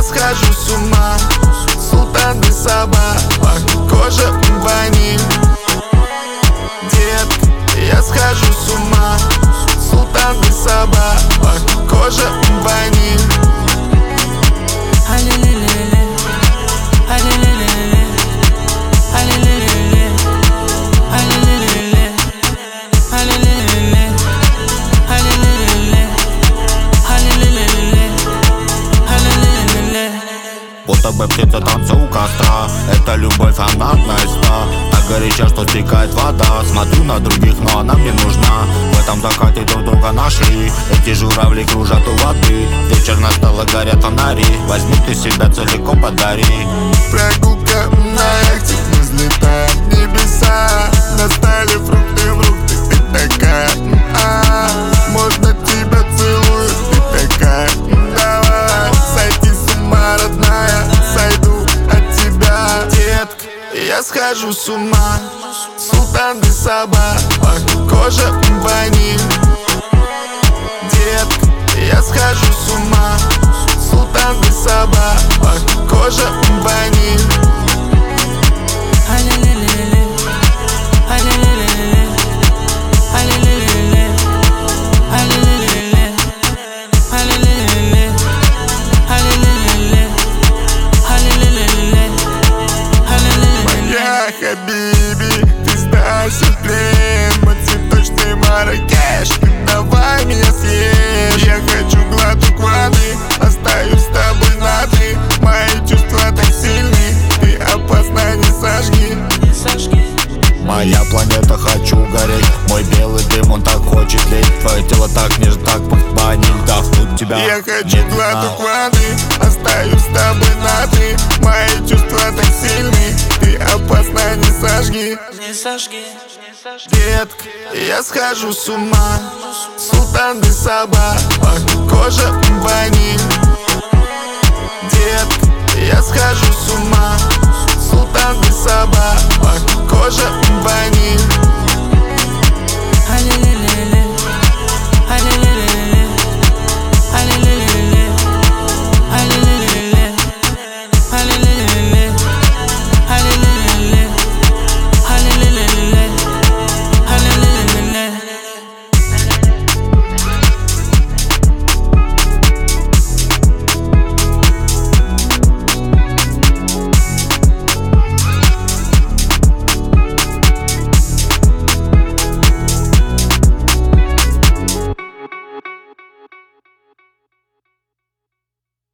схожу с ума. Султан де Саба, пахнет кожа ваниль. Детка, я схожу с ума. Султан де Саба, пахнет кожа ваниль. Будто бы птица танца у костра. Это любовь, она одна из ста. Так горяча, что стекает вода. Смотрю на других, но она мне нужна. В этом закате друг друга нашли. Эти журавли кружат у воды. Вечер настала, горят фонари. Возьми ты себя целиком, подари. Прогулка на яхте, мы взлетаем в небеса. Достали фрукты, ты такая, можно тебя целую, ты такая, давай. Сойти с ума, родная, сойду от тебя. Детка, я схожу с ума. Султан де Саба, пахнет кожа ваниль. Детка, я схожу с ума. Султан де Саба, пахнет кожа ваниль. Моя хабиби, ты сдашься в плен. Мы цветочный Марракеш, ты давай меня съешь. Я хочу глоток воды, остаюсь с тобой на ты. Мои чувства так сильны, ты опасно, не сожги. Моя планета, хочу гореть. Мой белый дым, он так хочет леть. Твое тело так нежно, так ваниль. Вдохнуть тебя Я хочу глоток воды, остаюсь с тобой на ты. Мои чувства так сильны, ты опасно, не сожги. Детка, я схожу с ума. Султан де Саба, пахнет кожа